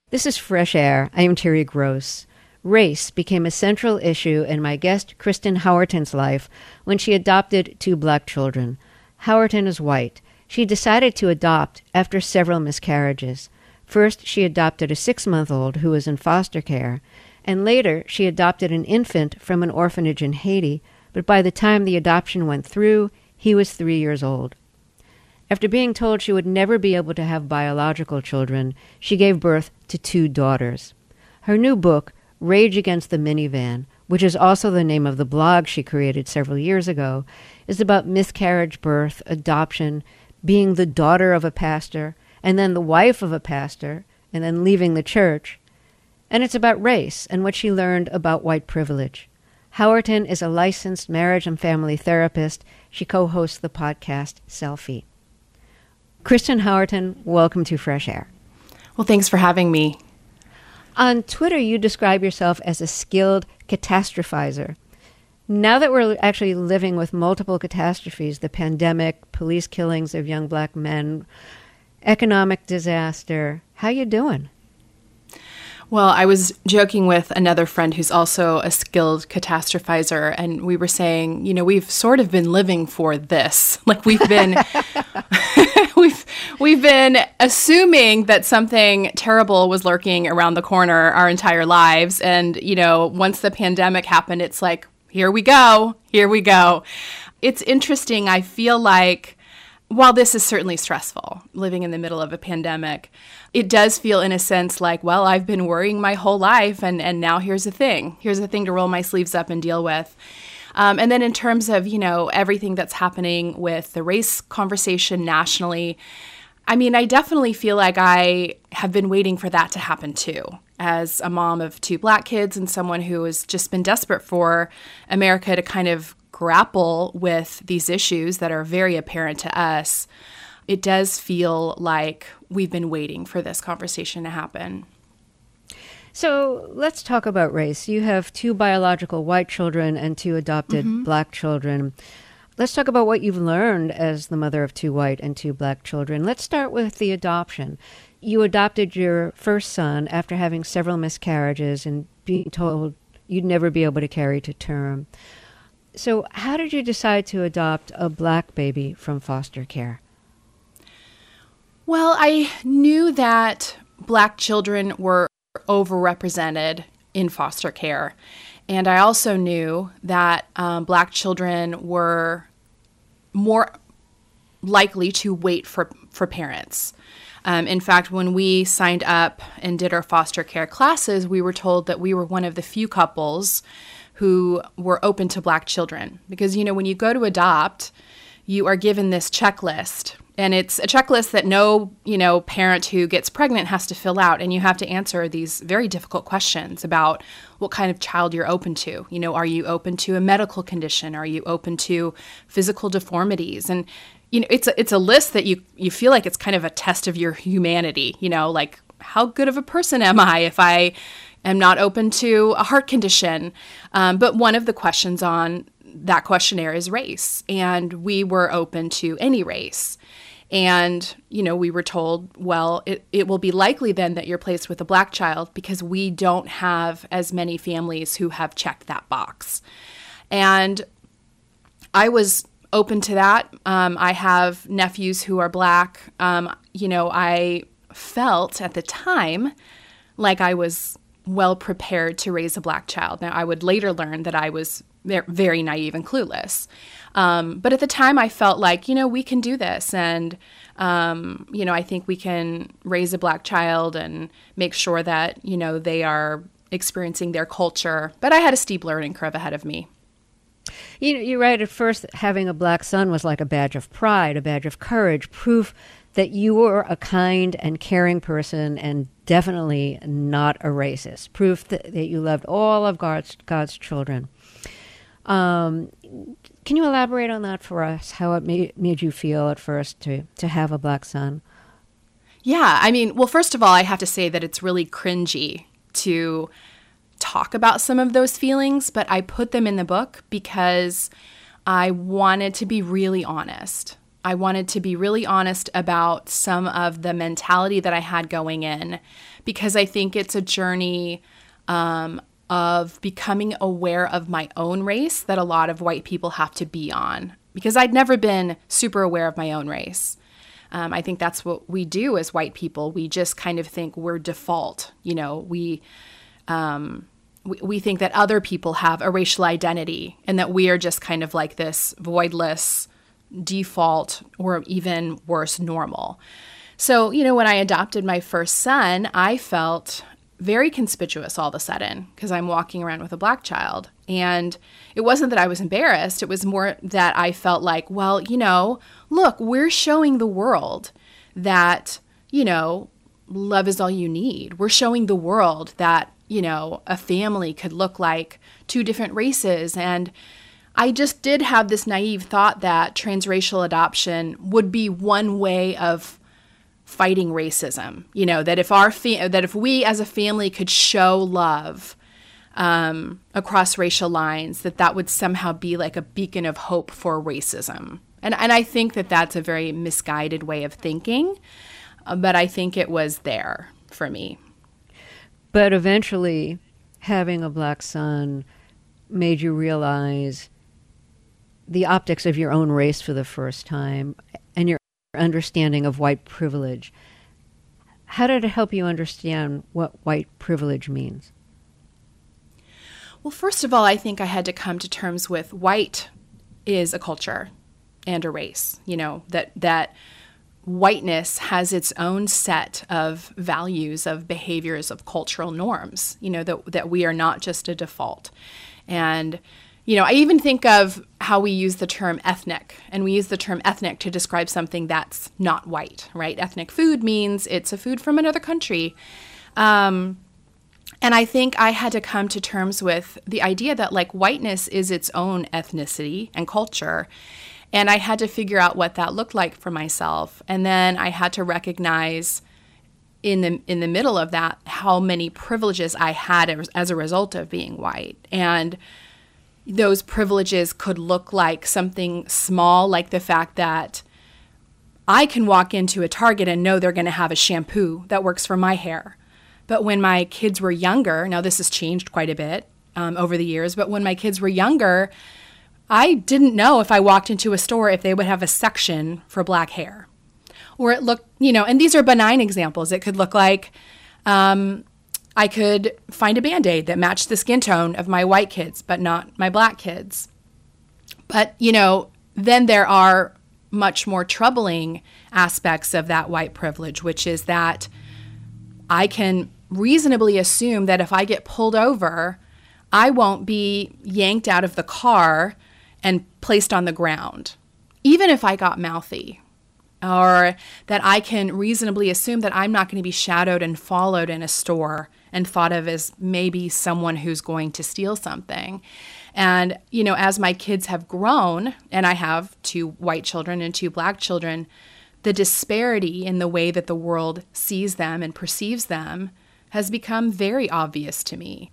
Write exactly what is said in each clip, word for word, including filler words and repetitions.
This is Fresh Air. I am Terry Gross. Race became a central issue in my guest Kristen Howerton's life when she adopted two black children. Howerton is white. She decided to adopt after several miscarriages. First, she adopted a six-month-old who was in foster care, and later she adopted an infant from an orphanage in Haiti, but by the time the adoption went through, he was three years old. After being told she would never be able to have biological children, she gave birth to two daughters. Her new book, Rage Against the Minivan, which is also the name of the blog she created several years ago, is about miscarriage, birth, adoption, being the daughter of a pastor, and then the wife of a pastor, and then leaving the church. And it's about race and what she learned about white privilege. Howerton is a licensed marriage and family therapist. She co-hosts the podcast Selfie. Kristen Howerton, welcome to Fresh Air. Well, thanks for having me. On Twitter, you describe yourself as a skilled catastrophizer. Now that we're actually living with multiple catastrophes, the pandemic, police killings of young black men, economic disaster, how you doing? Well, I was joking with another friend who's also a skilled catastrophizer, and we were saying, you know, we've sort of been living for this. Like we've been we've we've been assuming that something terrible was lurking around the corner our entire lives. And, you know, once the pandemic happened, it's like, here we go, here we go. It's interesting. I feel like while this is certainly stressful, living in the middle of a pandemic, it does feel in a sense like, well, I've been worrying my whole life, and, and now here's a thing. Here's a thing to roll my sleeves up and deal with. Um, and then in terms of, you know, everything that's happening with the race conversation nationally, I mean, I definitely feel like I have been waiting for that to happen too. As a mom of two black kids and someone who has just been desperate for America to kind of grapple with these issues that are very apparent to us, it does feel like we've been waiting for this conversation to happen. So let's talk about race. You have two biological white children and two adopted mm-hmm. black children. Let's talk about what you've learned as the mother of two white and two black children. Let's start with the adoption. You adopted your first son after having several miscarriages and being told you'd never be able to carry to term. So how did you decide to adopt a black baby from foster care? Well, I knew that black children were overrepresented in foster care. And I also knew that um, black children were more likely to wait for, for parents. Um, in fact, when we signed up and did our foster care classes, we were told that we were one of the few couples who were open to black children. Because, you know, when you go to adopt, you are given this checklist. And it's a checklist that no, you know, parent who gets pregnant has to fill out. And you have to answer these very difficult questions about what kind of child you're open to. You know, are you open to a medical condition? Are you open to physical deformities? And, you know, it's a, it's a list that you, you feel like it's kind of a test of your humanity. You know, like, how good of a person am I if I am not open to a heart condition? Um, but one of the questions on that questionnaire is race. And we were open to any race. And, you know, we were told, well, it, it will be likely then that you're placed with a black child because we don't have as many families who have checked that box. And I was open to that. Um, I have nephews who are black. Um, you know, I felt at the time like I was well prepared to raise a black child. Now, I would later learn that I was very naive and clueless. Um, but at the time, I felt like, you know, we can do this. And, um, you know, I think we can raise a black child and make sure that, you know, they are experiencing their culture. But I had a steep learning curve ahead of me. You know, you're right. At first, having a black son was like a badge of pride, a badge of courage, proof that you were a kind and caring person and definitely not a racist, proof that, that you loved all of God's, God's children. Um, can you elaborate on that for us, how it made, made you feel at first to, to have a black son? Yeah, I mean, well, first of all, I have to say that it's really cringy to talk about some of those feelings, but I put them in the book because I wanted to be really honest. I wanted to be really honest about some of the mentality that I had going in, because I think it's a journey um, of becoming aware of my own race that a lot of white people have to be on, because I'd never been super aware of my own race. Um, I think that's what we do as white people. We just kind of think we're default. You know, we, um, we we think that other people have a racial identity and that we are just kind of like this voidless default, or even worse, normal. So, you know, when I adopted my first son, I felt very conspicuous all of a sudden because I'm walking around with a Black child. And it wasn't that I was embarrassed. It was more that I felt like, well, you know, look, we're showing the world that, you know, love is all you need. We're showing the world that, you know, a family could look like two different races. And I just did have this naive thought that transracial adoption would be one way of fighting racism. You know, that if our fa- that if we as a family could show love um, across racial lines, that that would somehow be like a beacon of hope for racism. And and I think that that's a very misguided way of thinking, uh, but I think it was there for me. But eventually, having a Black son made you realize the optics of your own race for the first time and your understanding of white privilege. How did it help you understand what white privilege means? Well, first of all, I think I had to come to terms with white is a culture and a race, you know, that that whiteness has its own set of values, of behaviors, of cultural norms, you know, that that we are not just a default. And you know, I even think of how we use the term ethnic, and we use the term ethnic to describe something that's not white, right? Ethnic food means it's a food from another country. Um, and I think I had to come to terms with the idea that like whiteness is its own ethnicity and culture. And I had to figure out what that looked like for myself. And then I had to recognize in the in the middle of that how many privileges I had as, as a result of being white. And those privileges could look like something small, like the fact that I can walk into a Target and know they're going to have a shampoo that works for my hair. But when my kids were younger, now this has changed quite a bit um, over the years, but when my kids were younger, I didn't know if I walked into a store if they would have a section for Black hair. Or it looked, you know, and these are benign examples. It could look like um, I could find a Band-Aid that matched the skin tone of my white kids, but not my Black kids. But, you know, then there are much more troubling aspects of that white privilege, which is that I can reasonably assume that if I get pulled over, I won't be yanked out of the car and placed on the ground, even if I got mouthy. Or that I can reasonably assume that I'm not going to be shadowed and followed in a store and thought of as maybe someone who's going to steal something. And, you know, as my kids have grown, and I have two white children and two Black children, the disparity in the way that the world sees them and perceives them has become very obvious to me.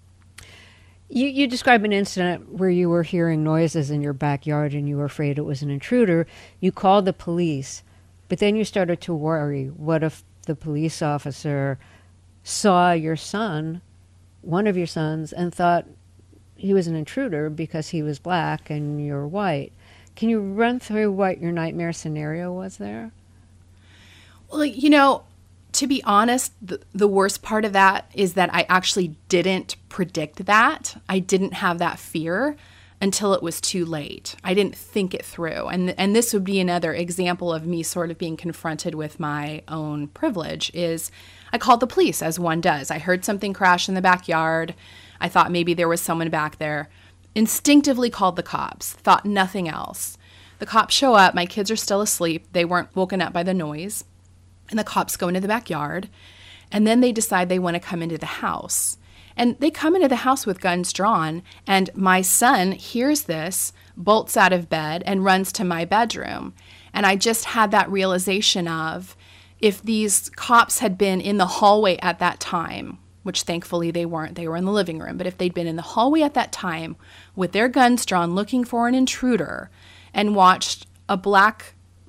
You, you describe an incident where you were hearing noises in your backyard and you were afraid it was an intruder. You called the police, but then you started to worry. What if the police officer saw your son, one of your sons, and thought he was an intruder because he was Black and you're white? Can you run through what your nightmare scenario was there? Well, you know, to be honest, the, the worst part of that is that I actually didn't predict that. I didn't have that fear until it was too late. I didn't think it through. And and this would be another example of me sort of being confronted with my own privilege is I called the police, as one does. I heard something crash in the backyard. I thought maybe there was someone back there. Instinctively called the cops, thought nothing else. The cops show up. My kids are still asleep. They weren't woken up by the noise. And the cops go into the backyard, and then they decide they want to come into the house. And they come into the house with guns drawn, and my son hears this, bolts out of bed, and runs to my bedroom. And I just had that realization of, if these cops had been in the hallway at that time, which thankfully they weren't, they were in the living room, but if they'd been in the hallway at that time with their guns drawn looking for an intruder and watched a Black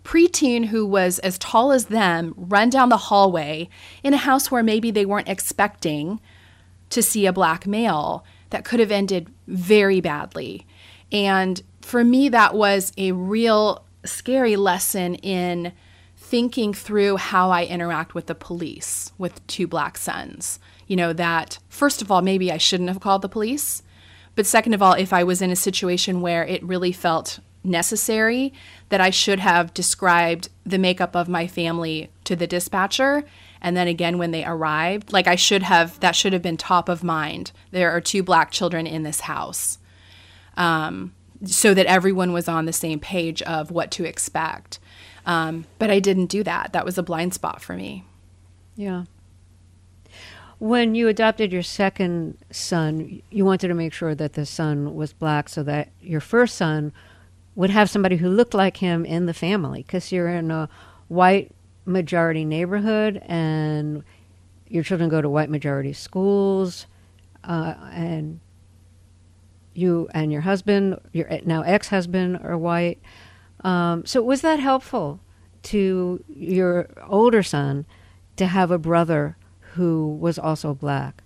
preteen who was as tall as them run down the hallway in a house where maybe they weren't expecting to see a black male, that could have ended very badly. And for me, that was a real scary lesson in thinking through how I interact with the police with two black sons. You know, that first of all, maybe I shouldn't have called the police. But second of all, if I was in a situation where it really felt necessary, that I should have described the makeup of my family to the dispatcher. And then again, when they arrived, like I should have, that should have been top of mind. There are two black children in this house. Um, so that everyone was on the same page of what to expect. Um, but I didn't do that. That was a blind spot for me. Yeah. When you adopted your second son, you wanted to make sure that the son was black so that your first son would have somebody who looked like him in the family, because you're in a white majority neighborhood and your children go to white majority schools, uh, and you and your husband, your now ex-husband, are white. Um, so was that helpful to your older son to have a brother who was also black?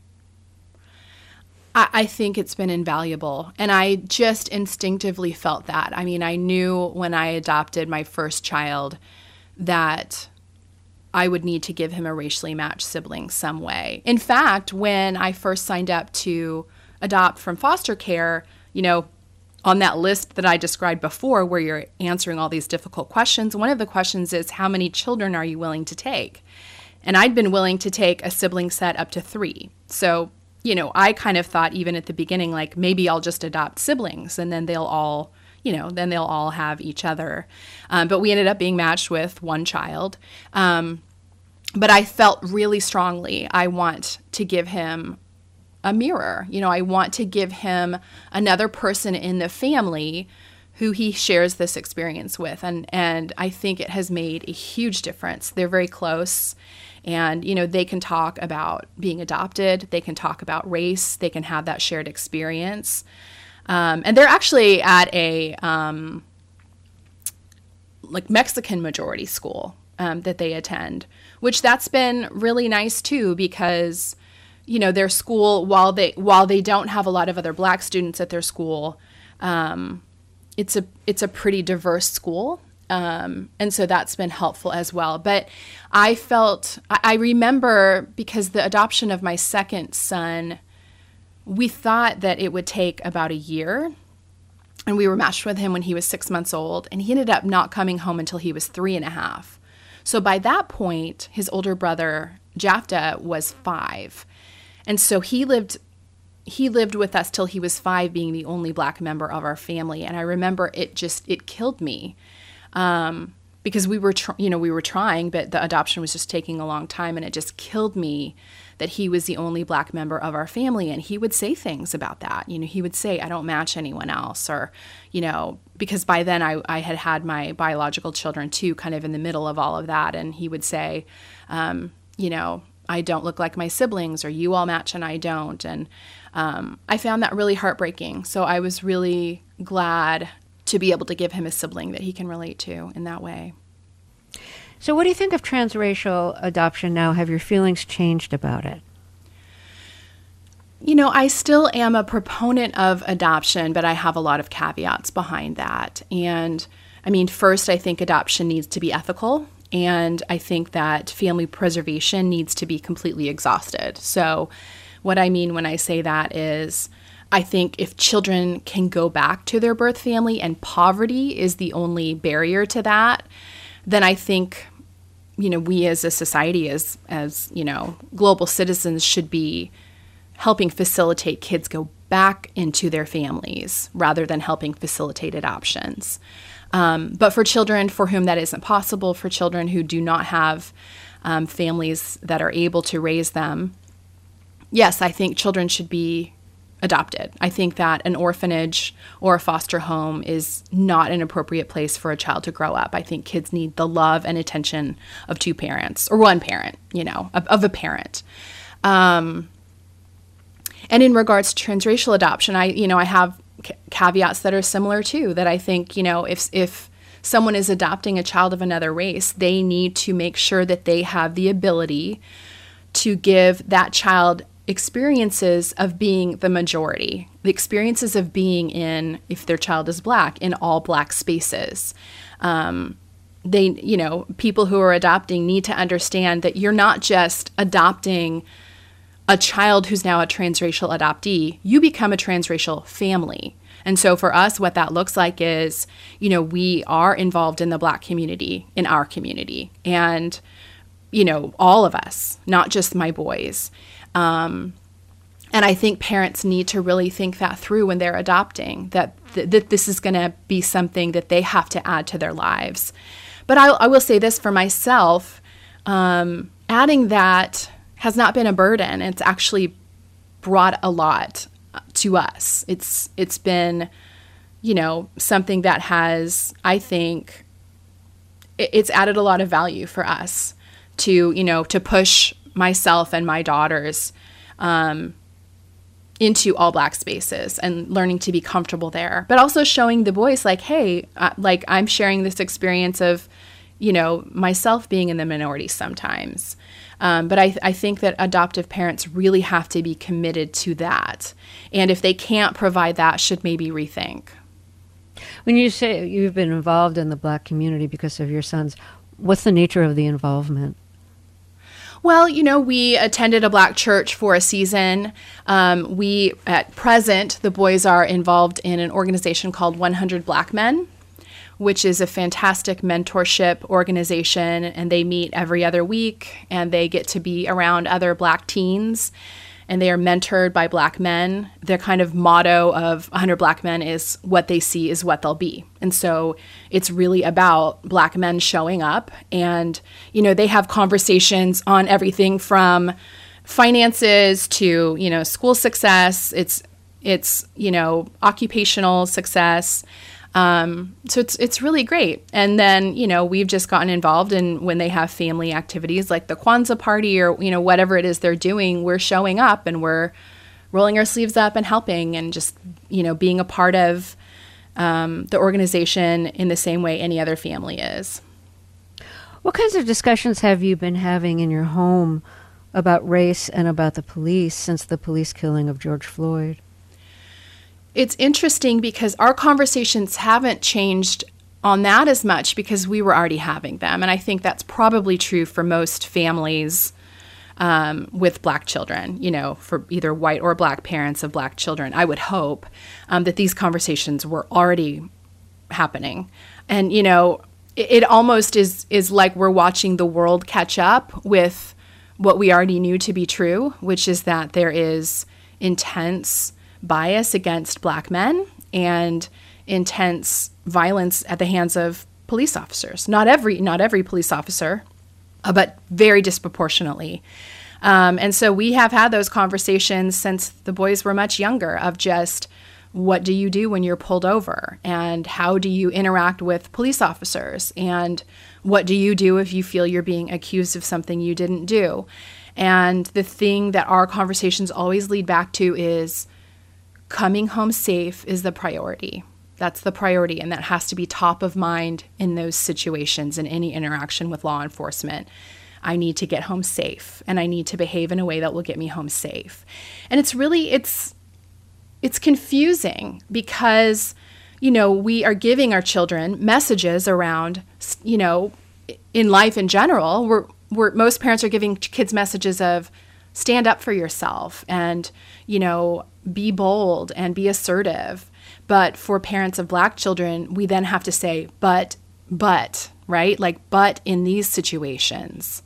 I, I think it's been invaluable. And I just instinctively felt that. I mean, I knew when I adopted my first child that I would need to give him a racially matched sibling some way. In fact, when I first signed up to adopt from foster care, you know, on that list that I described before where you're answering all these difficult questions, one of the questions is, how many children are you willing to take? And I'd been willing to take a sibling set up to three. So, you know, I kind of thought even at the beginning, like, maybe I'll just adopt siblings and then they'll all, you know, then they'll all have each other. Um, but we ended up being matched with one child. Um, but I felt really strongly I want to give him a mirror. You know, I want to give him another person in the family who he shares this experience with. And, and I think it has made a huge difference. They're very close. And, you know, they can talk about being adopted. They can talk about race. They can have that shared experience. Um, and they're actually at a, um, like, Mexican majority school um, that they attend, which that's been really nice, too, because, you know, their school, while they while they don't have a lot of other black students at their school, um, it's a it's a pretty diverse school. Um, and so that's been helpful as well. But I felt, I remember, because the adoption of my second son, we thought that it would take about a year. And we were matched with him when he was six months old. And he ended up not coming home until he was three and a half. So by that point, his older brother, Jafta, was five. And so he lived he lived with us till he was five, being the only black member of our family. And I remember it just, it killed me. Um, because we were, tr- you know, we were trying, but the adoption was just taking a long time, and it just killed me that he was the only black member of our family. And he would say things about that. You know, he would say, I don't match anyone else, or, you know, because by then I, I had had my biological children too, kind of in the middle of all of that. And he would say, um, you know, I don't look like my siblings, or you all match and I don't. And, um, I found that really heartbreaking. So I was really glad to be able to give him a sibling that he can relate to in that way. So what do you think of transracial adoption now? Have your feelings changed about it? You know, I still am a proponent of adoption, but I have a lot of caveats behind that. And I mean, first, I think adoption needs to be ethical. And I think that family preservation needs to be completely exhausted. So what I mean when I say that is, I think if children can go back to their birth family and poverty is the only barrier to that, then I think, you know, we as a society, as, as, you know, global citizens should be helping facilitate kids go back into their families rather than helping facilitate adoptions. Um, but for children for whom that isn't possible, for children who do not have um, families that are able to raise them, yes, I think children should be adopted. I think that an orphanage or a foster home is not an appropriate place for a child to grow up. I think kids need the love and attention of two parents, or one parent, you know, of, of a parent. Um, and in regards to transracial adoption, I, you know, I have c- caveats that are similar too, that I think, you know, if, if someone is adopting a child of another race, they need to make sure that they have the ability to give that child experiences of being the majority, the experiences of being in, if their child is Black, in all Black spaces. Um, they, you know, people who are adopting need to understand that you're not just adopting a child who's now a transracial adoptee, you become a transracial family. And so for us, what that looks like is, you know, we are involved in the Black community, in our community, and, you know, all of us, not just my boys. Um, and I think parents need to really think that through when they're adopting, that, th- that this is going to be something that they have to add to their lives. But I, I will say this for myself, um, adding that has not been a burden. It's actually brought a lot to us. It's it's been, you know, something that has, I think, it, it's added a lot of value for us to, you know, to push myself and my daughters um, into all Black spaces and learning to be comfortable there, but also showing the boys like, hey, uh, like I'm sharing this experience of, you know, myself being in the minority sometimes. Um, but I, I think that adoptive parents really have to be committed to that. And if they can't provide that, should maybe rethink. When you say you've been involved in the Black community because of your sons, what's the nature of the involvement? Well, you know, we attended a Black church for a season. Um, we, at present, the boys are involved in an organization called one hundred Black Men, which is a fantastic mentorship organization, and they meet every other week, and they get to be around other Black teens, and they are mentored by Black men. Their kind of motto of one hundred Black Men is what they see is what they'll be. And so it's really about Black men showing up, and, you know, they have conversations on everything from finances to, you know, school success. It's, it's, you know, occupational success. Um, so it's it's really great. And then, you know, we've just gotten involved in when they have family activities like the Kwanzaa party or, you know, whatever it is they're doing, we're showing up and we're rolling our sleeves up and helping and just, you know, being a part of um, the organization in the same way any other family is. What kinds of discussions have you been having in your home about race and about the police since the police killing of George Floyd? It's interesting because our conversations haven't changed on that as much because we were already having them. And I think that's probably true for most families um, with Black children, you know, for either white or Black parents of Black children. I would hope um, that these conversations were already happening. And, you know, it, it almost is, is like we're watching the world catch up with what we already knew to be true, which is that there is intense bias against Black men and intense violence at the hands of police officers. Not every, not every police officer, uh, but very disproportionately. Um, and so we have had those conversations since the boys were much younger of just, what do you do when you're pulled over? And how do you interact with police officers? And what do you do if you feel you're being accused of something you didn't do? And the thing that our conversations always lead back to is, coming home safe is the priority. That's the priority, and that has to be top of mind in those situations in any interaction with law enforcement. I need to get home safe, and I need to behave in a way that will get me home safe. And it's really, it's it's confusing because, you know, we are giving our children messages around, you know, in life in general. We're, we're most parents are giving kids messages of stand up for yourself and, you know, be bold and be assertive. But for parents of Black children, we then have to say, but, but, right? Like, but in these situations,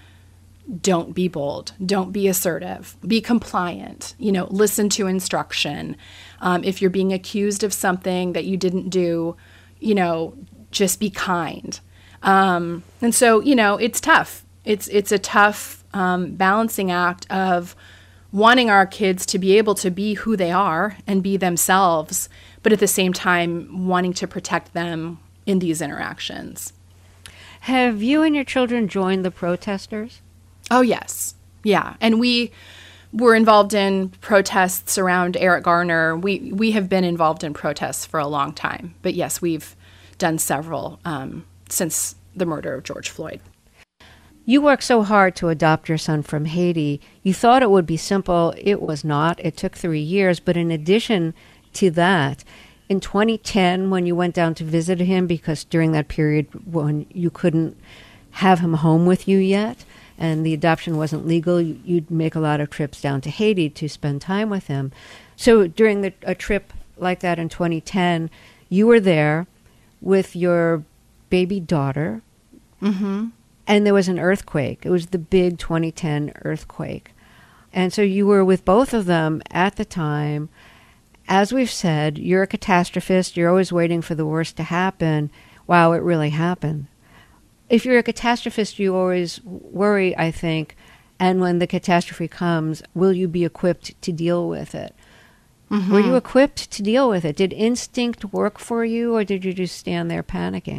don't be bold, don't be assertive, be compliant, you know, listen to instruction. Um, if you're being accused of something that you didn't do, you know, just be kind. Um, and so, you know, it's tough. It's, it's a tough um, balancing act of wanting our kids to be able to be who they are and be themselves, but at the same time wanting to protect them in these interactions. Have you and your children joined the protesters? Oh, yes. Yeah. And we were involved in protests around Eric Garner. We we have been involved in protests for a long time. But yes, we've done several um, since the murder of George Floyd. You worked so hard to adopt your son from Haiti. You thought it would be simple. It was not. It took three years. But in addition to that, in twenty ten, when you went down to visit him, because during that period when you couldn't have him home with you yet, and the adoption wasn't legal, you'd make a lot of trips down to Haiti to spend time with him. So during the, a trip like that in twenty ten, you were there with your baby daughter, Mm-hmm. and there was an earthquake. It was the big twenty ten earthquake. And so you were with both of them at the time. As we've said, you're a catastrophist. You're always waiting for the worst to happen. Wow, it really happened. If you're a catastrophist, you always worry, I think, and when the catastrophe comes, will you be equipped to deal with it? Mm-hmm. Were you equipped to deal with it? Did instinct work for you, or did you just stand there panicking?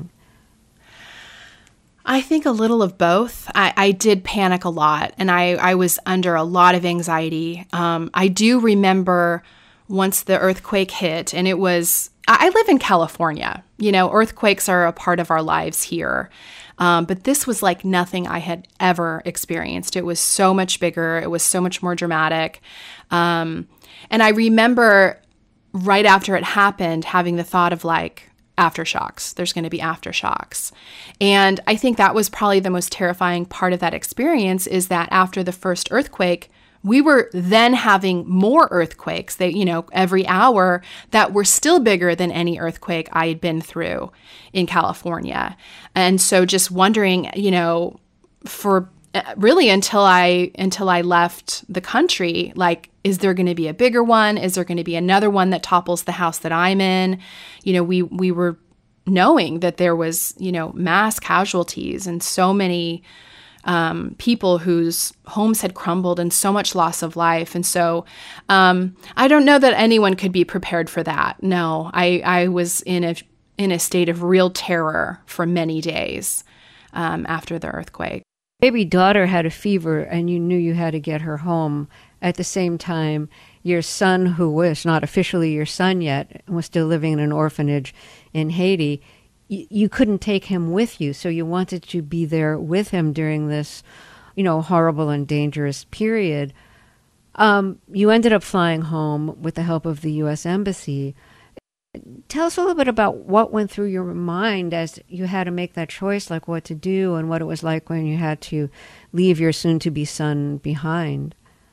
I think a little of both. I, I did panic a lot, and I, I was under a lot of anxiety. Um, I do remember once the earthquake hit, and it was, I live in California. You know, earthquakes are a part of our lives here. Um, but this was like nothing I had ever experienced. It was so much bigger. It was so much more dramatic. Um, and I remember right after it happened, having the thought of like, aftershocks. There's going to be aftershocks. And I think that was probably the most terrifying part of that experience, is that after the first earthquake, we were then having more earthquakes that, you know, every hour that were still bigger than any earthquake I had been through in California. And so just wondering, you know, for really until I until I left the country, like, is there going to be a bigger one? Is there going to be another one that topples the house that I'm in? You know, we we were knowing that there was, you know, mass casualties and so many um, people whose homes had crumbled and so much loss of life. And so um, I don't know that anyone could be prepared for that. No, I, I was in a in a state of real terror for many days um, after the earthquake. Baby daughter had a fever, and you knew you had to get her home. At the same time, your son, who was not officially your son yet, was still living in an orphanage in Haiti, y- you couldn't take him with you, so you wanted to be there with him during this, you know, horrible and dangerous period. Um, you ended up flying home with the help of the U S Embassy. Tell us a little bit about what went through your mind as you had to make that choice, like what to do, and what it was like when you had to leave your soon-to-be son behind.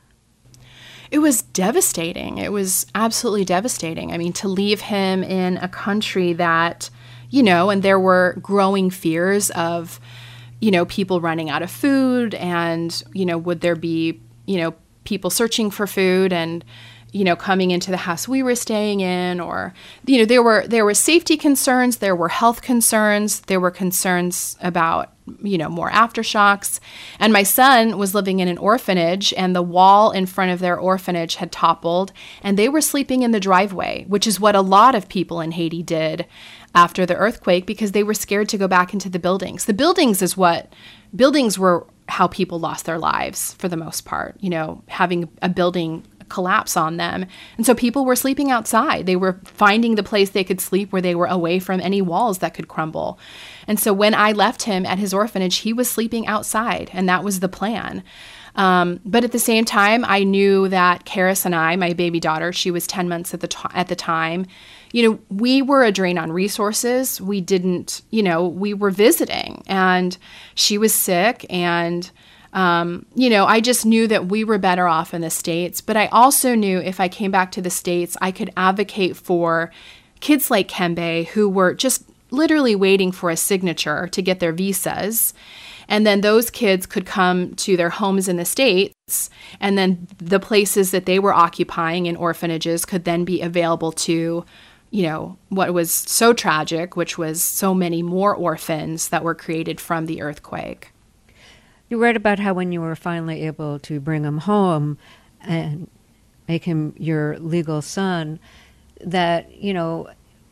It was devastating. It was absolutely devastating. I mean, to leave him in a country that, you know, and there were growing fears of, you know, people running out of food, and, you know, would there be, you know, people searching for food and, you know, coming into the house we were staying in, or, you know, there were there were safety concerns, there were health concerns, there were concerns about, you know, more aftershocks. And my son was living in an orphanage, and the wall in front of their orphanage had toppled, and they were sleeping in the driveway, which is what a lot of people in Haiti did after the earthquake, because they were scared to go back into the buildings. The buildings is what, buildings were how people lost their lives for the most part, you know, having a building collapse on them. And so people were sleeping outside. They were finding the place they could sleep where they were away from any walls that could crumble. And so when I left him at his orphanage, he was sleeping outside, and that was the plan. Um, but at the same time, I knew that Karis and I, my baby daughter, she was ten months at the t- at the time, you know, we were a drain on resources. We didn't, you know, we were visiting, and she was sick, and Um, you know, I just knew that we were better off in the States, but I also knew if I came back to the States, I could advocate for kids like Kembe who were just literally waiting for a signature to get their visas. And then those kids could come to their homes in the States, and then the places that they were occupying in orphanages could then be available to, you know, what was so tragic, which was so many more orphans that were created from the earthquake. You read about how when you were finally able to bring him home and make him your legal son, that, you know,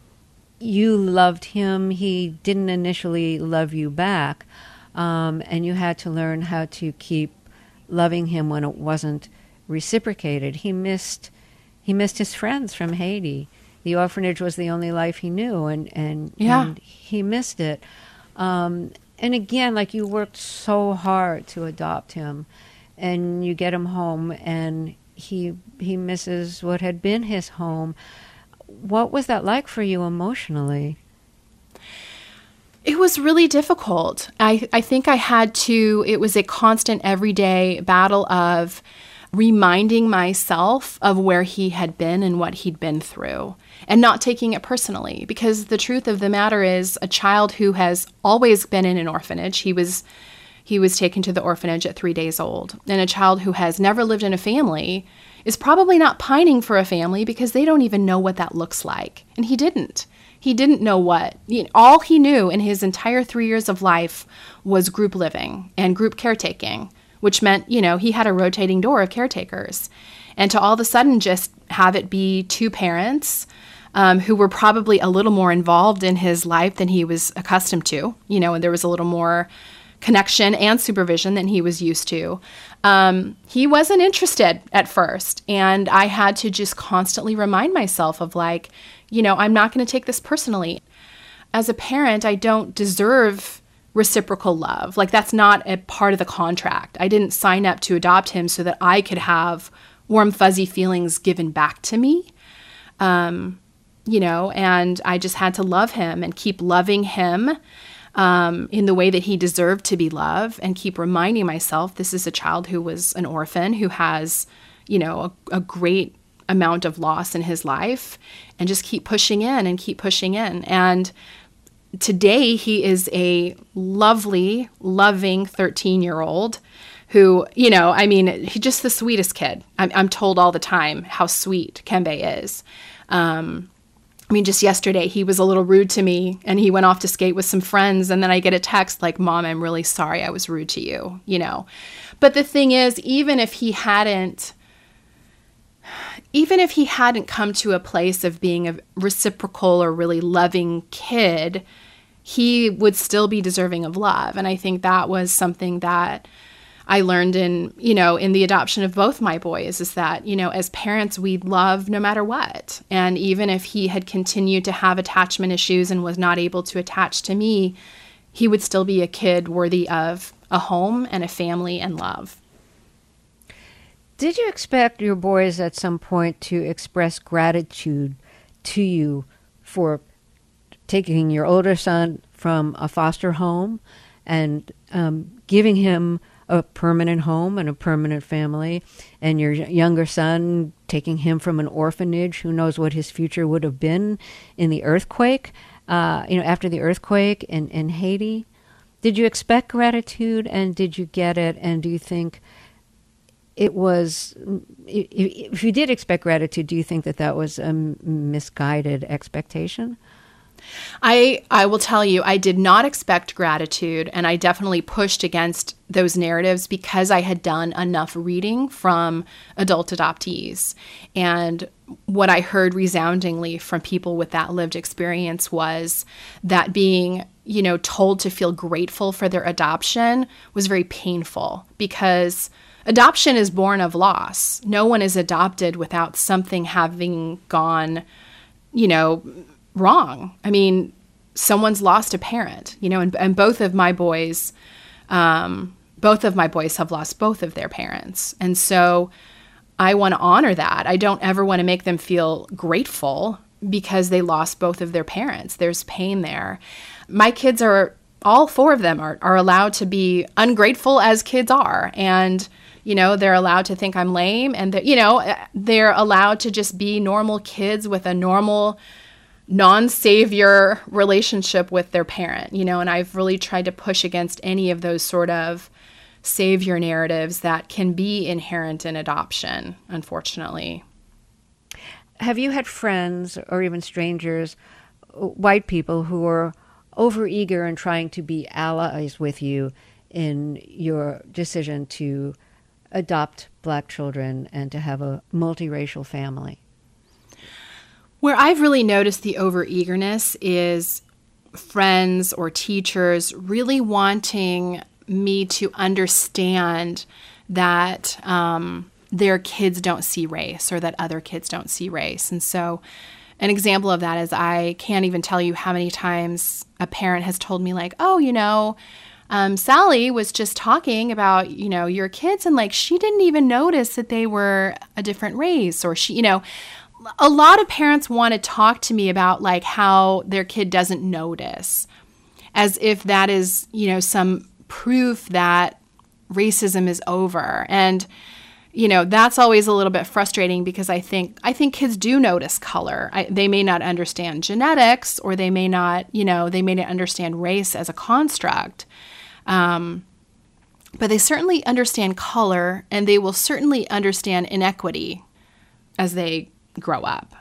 you loved him. He didn't initially love you back, um, and you had to learn how to keep loving him when it wasn't reciprocated. He missed, he missed his friends from Haiti. the orphanage was the only life he knew, and and, Yeah. and he missed it. Um, and again, like, you worked so hard to adopt him, and you get him home, and he he misses what had been his home. What was that like for you emotionally? It was really difficult. I, I think I had to, it was a constant everyday battle of reminding myself of where he had been and what he'd been through, and not taking it personally. Because the truth of the matter is, a child who has always been in an orphanage, he was he was taken to the orphanage at three days old, and a child who has never lived in a family is probably not pining for a family because they don't even know what that looks like. And he didn't. He didn't know what. You know, all he knew in his entire three years of life was group living and group caretaking, which meant, you know, he had a rotating door of caretakers. And to all of a sudden just have it be two parents um, who were probably a little more involved in his life than he was accustomed to, you know, and there was a little more connection and supervision than he was used to. Um, he wasn't interested at first. And I had to just constantly remind myself of, like, you know, I'm not going to take this personally. As a parent, I don't deserve reciprocal love. Like, that's not a part of the contract. I didn't sign up to adopt him so that I could have warm, fuzzy feelings given back to me. Um, you know, and I just had to love him and keep loving him um, in the way that he deserved to be loved, and keep reminding myself this is a child who was an orphan, who has, you know, a, a great amount of loss in his life, and just keep pushing in and keep pushing in. And today he is a lovely, loving thirteen-year-old who, you know, I mean, he's just the sweetest kid. I'm, I'm told all the time how sweet Kembe is. Um, I mean, just yesterday he was a little rude to me, and he went off to skate with some friends, and then I get a text like, "Mom, I'm really sorry I was rude to you," you know. But the thing is, even if he hadn't Even if he hadn't come to a place of being a reciprocal or really loving kid, he would still be deserving of love. And I think that was something that I learned in, you know, in the adoption of both my boys, is that, you know, as parents, we love no matter what. And even if he had continued to have attachment issues and was not able to attach to me, he would still be a kid worthy of a home and a family and love. Did you expect your boys at some point to express gratitude to you for taking your older son from a foster home and um, giving him a permanent home and a permanent family, and your younger son taking him from an orphanage? Who knows what his future would have been in the earthquake, uh, you know, after the earthquake in, in Haiti? Did you expect gratitude, and did you get it? And do you think it was, if you did expect gratitude, do you think that that was a misguided expectation? I I will tell you, I did not expect gratitude, and I definitely pushed against those narratives because I had done enough reading from adult adoptees. And what I heard resoundingly from people with that lived experience was that being, you know, told to feel grateful for their adoption was very painful, because adoption is born of loss. No one is adopted without something having gone, you know, wrong. I mean, someone's lost a parent, you know, and, and both of my boys, um, both of my boys have lost both of their parents. And so I want to honor that. I don't ever want to make them feel grateful because they lost both of their parents. There's pain there. My kids are, all four of them are, are allowed to be ungrateful as kids are. And, you know, they're allowed to think I'm lame, and that, you know, they're allowed to just be normal kids with a normal non-savior relationship with their parent, you know, and I've really tried to push against any of those sort of savior narratives that can be inherent in adoption, unfortunately. Have you had friends or even strangers, white people, who are overeager and trying to be allies with you in your decision to adopt Black children and to have a multiracial family? Where I've really noticed the overeagerness is friends or teachers really wanting me to understand that um, their kids don't see race, or that other kids don't see race. And so an example of that is I can't even tell you how many times a parent has told me like, oh, you know, um, Sally was just talking about, you know, your kids and like she didn't even notice that they were a different race, or she, you know, a lot of parents want to talk to me about like how their kid doesn't notice, as if that is, you know, some proof that racism is over. And you know, that's always a little bit frustrating because I think I think kids do notice color. I, they may not understand genetics, or they may not, you know, they may not understand race as a construct. Um, but they certainly understand color, and they will certainly understand inequity as they grow up.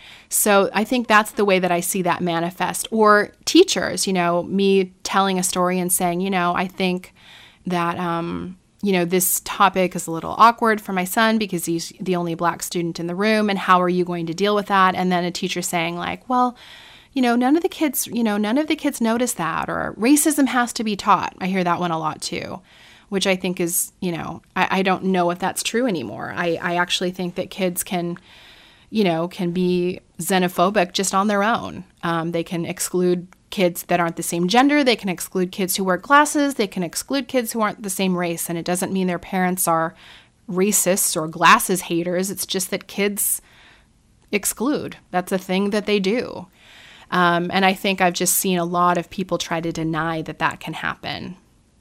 So I think that's the way that I see that manifest. Or teachers, you know, me telling a story and saying, you know, I think that, um, you know, this topic is a little awkward for my son because he's the only Black student in the room, and how are you going to deal with that? And then a teacher saying like, well, you know, none of the kids, you know, none of the kids notice that, or racism has to be taught. I hear that one a lot too, which I think is, you know, I, I don't know if that's true anymore. I, I actually think that kids can, you know, can be xenophobic just on their own. Um, they can exclude kids that aren't the same gender. They can exclude kids who wear glasses. They can exclude kids who aren't the same race. And it doesn't mean their parents are racists or glasses haters. It's just that kids exclude. That's a thing that they do. Um, and I think I've just seen a lot of people try to deny that that can happen.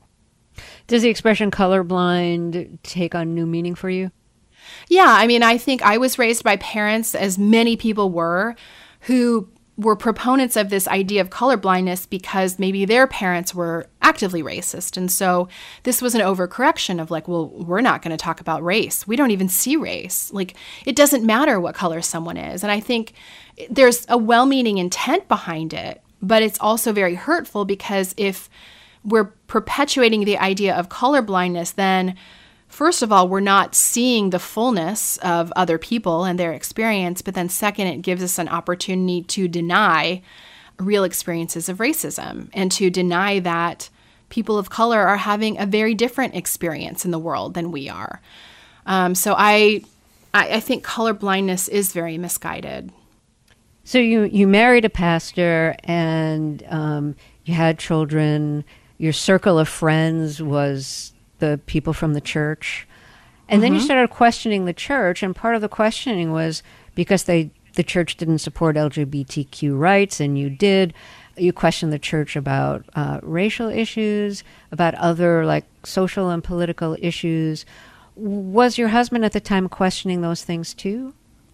Does the expression colorblind take on new meaning for you? Yeah, I mean, I think I was raised by parents, as many people were, who were proponents of this idea of colorblindness because maybe their parents were actively racist. And so this was an overcorrection of like, well, we're not going to talk about race. We don't even see race. Like, it doesn't matter what color someone is. And I think there's a well-meaning intent behind it, but it's also very hurtful because if we're perpetuating the idea of colorblindness, then first of all, we're not seeing the fullness of other people and their experience. But then second, it gives us an opportunity to deny real experiences of racism and to deny that people of color are having a very different experience in the world than we are. Um, so I, I, I think colorblindness is very misguided. So you, you married a pastor and um, you had children. Your circle of friends was the people from the church. And mm-hmm. then you started questioning the church, and part of the questioning was because they the church didn't support L G B T Q rights, and you did. You questioned the church about uh, racial issues, about other like social and political issues. Was your husband at the time questioning those things too?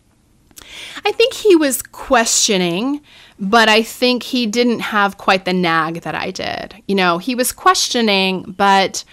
I think he was questioning, but I think he didn't have quite the nag that I did. You know, he was questioning, but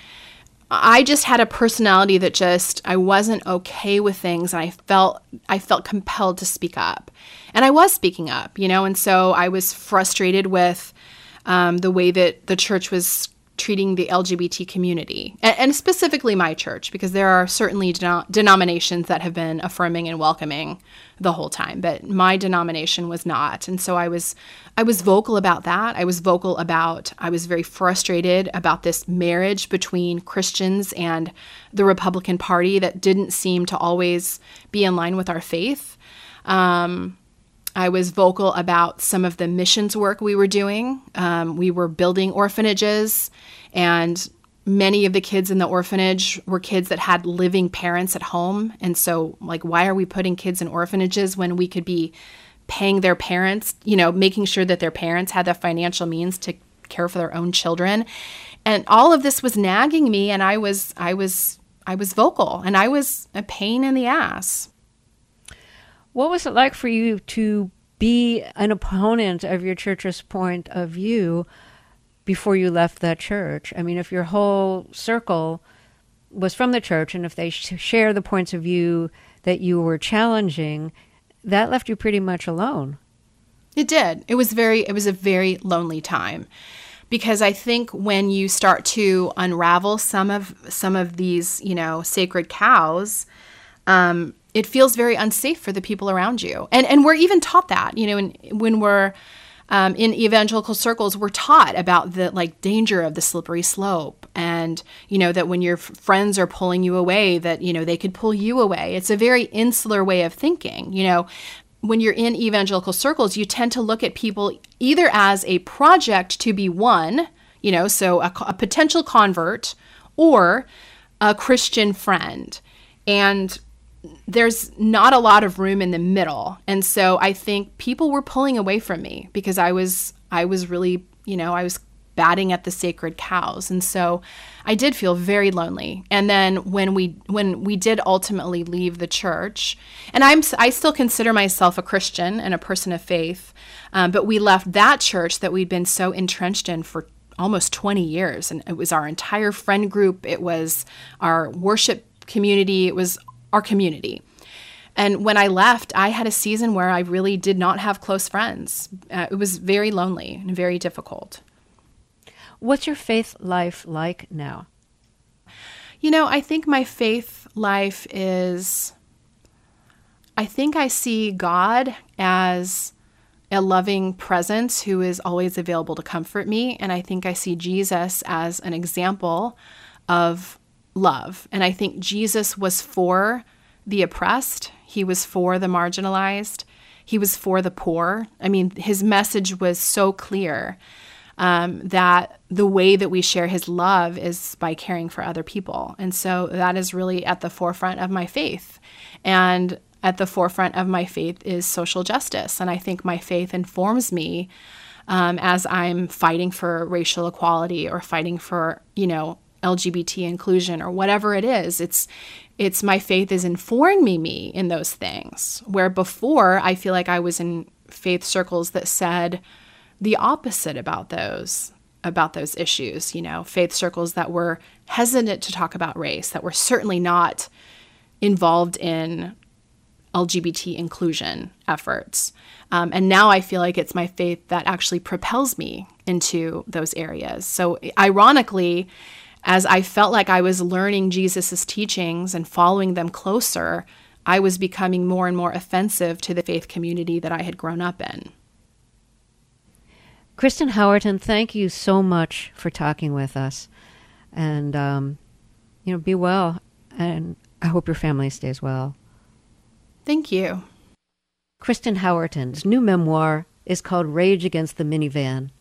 I just had a personality that just, I wasn't okay with things, and I felt I felt compelled to speak up. And I was speaking up, you know, and so I was frustrated with um, the way that the church was treating the L G B T community, and, and specifically my church, because there are certainly den- denominations that have been affirming and welcoming the whole time, but my denomination was not. And so I was I was vocal about that. I was vocal about, I was very frustrated about this marriage between Christians and the Republican Party that didn't seem to always be in line with our faith. Um, I was vocal about some of the missions work we were doing. Um, we were building orphanages, and many of the kids in the orphanage were kids that had living parents at home. And so, like, why are we putting kids in orphanages when we could be paying their parents, you know, making sure that their parents had the financial means to care for their own children? And all of this was nagging me, and I was, I was, I was vocal, and I was a pain in the ass. What was it like for you to be an opponent of your church's point of view before you left that church? I mean, if your whole circle was from the church, and if they sh- share the points of view that you were challenging, that left you pretty much alone. It did. It was very, it was a very lonely time, because I think when you start to unravel some of some of these, you know, sacred cows, um, it feels very unsafe for the people around you. And and we're even taught that, you know, and when we're um, in evangelical circles, we're taught about the like danger of the slippery slope, and, you know, that when your f- friends are pulling you away, that, you know, they could pull you away. It's a very insular way of thinking, you know. when you're in evangelical circles, you tend to look at people either as a project to be won, you know, so a, a potential convert, or a Christian friend. And there's not a lot of room in the middle. And so I think people were pulling away from me because I was, I was really, you know, I was batting at the sacred cows. And so I did feel very lonely. And then when we, when we did ultimately leave the church, and I'm, I still consider myself a Christian and a person of faith, um, but we left that church that we'd been so entrenched in for almost twenty years. And it was our entire friend group. It was our worship community. It was our community. And when I left, I had a season where I really did not have close friends. Uh, it was very lonely and very difficult. What's your faith life like now? You know, I think my faith life is, I think I see God as a loving presence who is always available to comfort me. And I think I see Jesus as an example of love. And I think Jesus was for the oppressed. He was for the marginalized. He was for the poor. I mean, his message was so clear um, that the way that we share his love is by caring for other people. And so that is really at the forefront of my faith. And at the forefront of my faith is social justice. And I think my faith informs me um, as I'm fighting for racial equality or fighting for, you know, L G B T inclusion or whatever it is. It's it's my faith is informing me in those things, where before I feel like I was in faith circles that said the opposite about those about those issues, you know, faith circles that were hesitant to talk about race, that were certainly not involved in L G B T inclusion efforts. Um, and now I feel like it's my faith that actually propels me into those areas. So ironically, as I felt like I was learning Jesus's teachings and following them closer, I was becoming more and more offensive to the faith community that I had grown up in. Kristen Howerton, thank you so much for talking with us. And, um, you know, be well. And I hope your family stays well. Thank you. Kristen Howerton's new memoir is called Rage Against the Minivan.